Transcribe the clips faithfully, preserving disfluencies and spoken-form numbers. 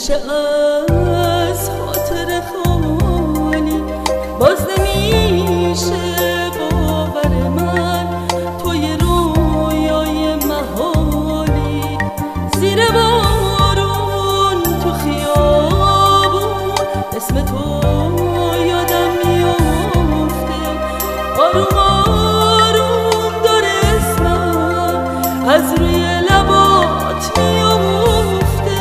میشه از خاطر خالی، باز نمیشه باور من توی رویای محالی. زیر بارون تو خیابون اسم تو یادم میافته، آروم آروم داره اسمم از روی لبات میافته.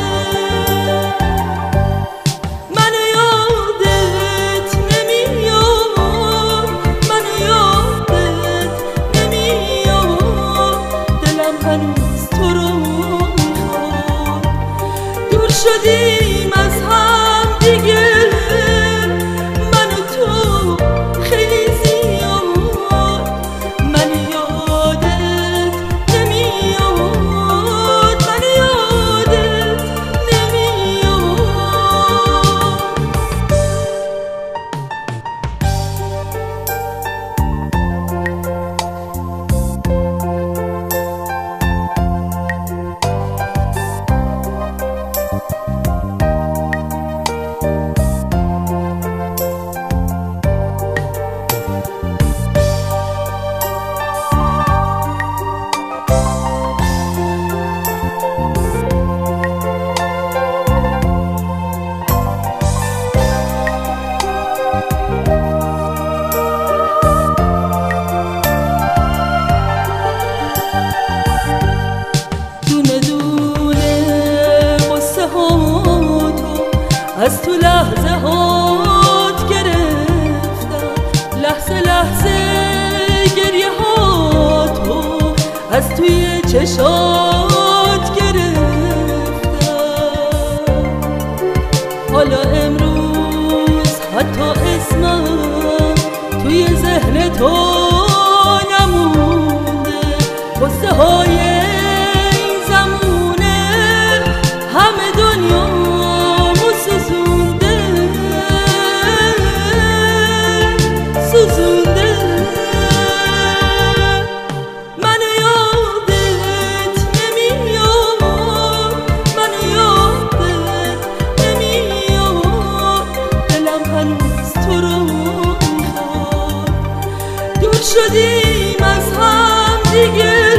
منو یادت نمیاد، منو یادت نمیاد، دلم هنوز تو رو میخواد. دور شدیم از هم دیگه من و تو خیلی زیاد، من یادت نمیاد، من یادت نمیاد. از تو لحظه هات گرفتم، لحظه لحظه گریه هاتو از توی چشات گرفتم. حالا امروز حتی اسمم توی ذهن تو نمونده، قصه های این زمونه همه دنیا سوزونده. منو یادت نمیاد، منو یادت نمیاد، دلم هنوز تو رو میخواد. دور شدیم از هم دیگه